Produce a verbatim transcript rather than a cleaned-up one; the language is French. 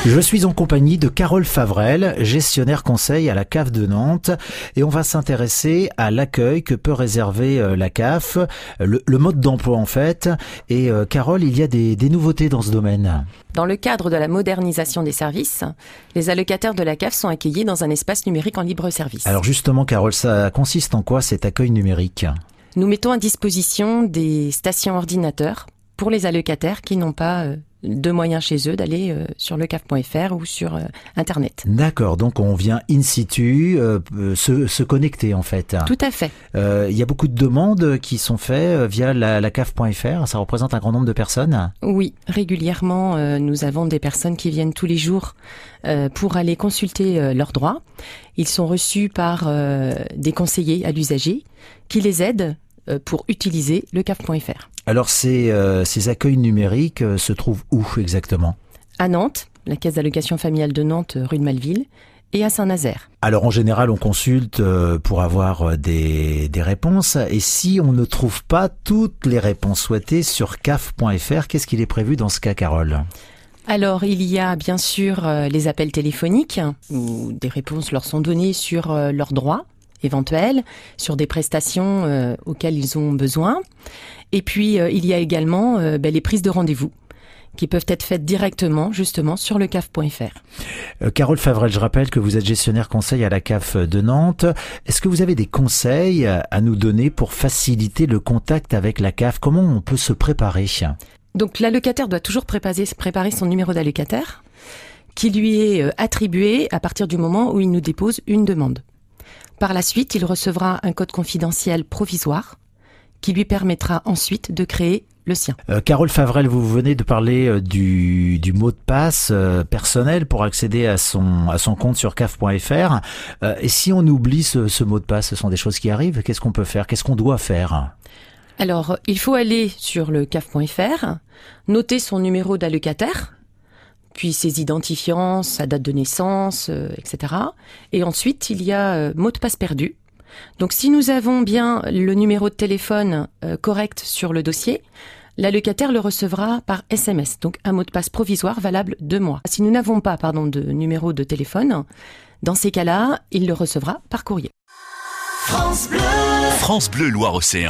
Je suis en compagnie de Carole Favrel, gestionnaire conseil à la C A F de Nantes, et on va s'intéresser à l'accueil que peut réserver la C A F, le, le mode d'emploi en fait. Et euh, Carole, il y a des, des nouveautés dans ce domaine. Dans le cadre de la modernisation des services, les allocataires de la C A F sont accueillis dans un espace numérique en libre service. Alors justement, Carole, ça consiste en quoi cet accueil numérique ? Nous mettons à disposition des stations ordinateurs pour les allocataires qui n'ont pas euh, de moyens chez eux d'aller euh, sur le C A F point F R ou sur euh, Internet. D'accord, donc on vient in situ euh, se, se connecter en fait. Tout à fait. Euh, il y a beaucoup de demandes qui sont faites via la, la C A F point F R, ça représente un grand nombre de personnes ? Oui, régulièrement, euh, nous avons des personnes qui viennent tous les jours euh, pour aller consulter euh, leurs droits. Ils sont reçus par euh, des conseillers à l'usager qui les aident euh, pour utiliser le C A F point F R. Alors ces, euh, ces accueils numériques euh, se trouvent où exactement ? À Nantes, la caisse d'allocation familiale de Nantes, rue de Malville, et à Saint-Nazaire. Alors en général, on consulte euh, pour avoir des, des réponses. Et si on ne trouve pas toutes les réponses souhaitées sur C A F point F R, qu'est-ce qu'il est prévu dans ce cas, Carole ? Alors, il y a bien sûr euh, les appels téléphoniques, où des réponses leur sont données sur euh, leurs droits éventuels, sur des prestations euh, auxquelles ils ont besoin. Et puis, euh, il y a également euh, ben, les prises de rendez-vous qui peuvent être faites directement, justement, sur le C A F point F R. Euh, Carole Favrel, je rappelle que vous êtes gestionnaire conseil à la C A F de Nantes. Est-ce que vous avez des conseils à nous donner pour faciliter le contact avec la C A F ? Comment on peut se préparer ? Donc, l'allocataire doit toujours préparer, préparer son numéro d'allocataire qui lui est euh, attribué à partir du moment où il nous dépose une demande. Par la suite, il recevra un code confidentiel provisoire qui lui permettra ensuite de créer le sien. Euh, Carole Favrel, vous venez de parler euh, du, du mot de passe euh, personnel pour accéder à son, à son compte sur C A F point F R. Euh, et si on oublie ce, ce mot de passe, ce sont des choses qui arrivent, qu'est-ce qu'on peut faire ? Qu'est-ce qu'on doit faire ? Alors, il faut aller sur le C A F point F R, noter son numéro d'allocataire, puis ses identifiants, sa date de naissance, euh, et cetera. Et ensuite, il y a euh, mot de passe perdu. Donc, si nous avons bien le numéro de téléphone euh, correct sur le dossier, l'allocataire le recevra par S M S, donc un mot de passe provisoire valable deux mois. Si nous n'avons pas, pardon, de numéro de téléphone, dans ces cas-là, il le recevra par courrier. France Bleu, France Bleu Loire-Océan.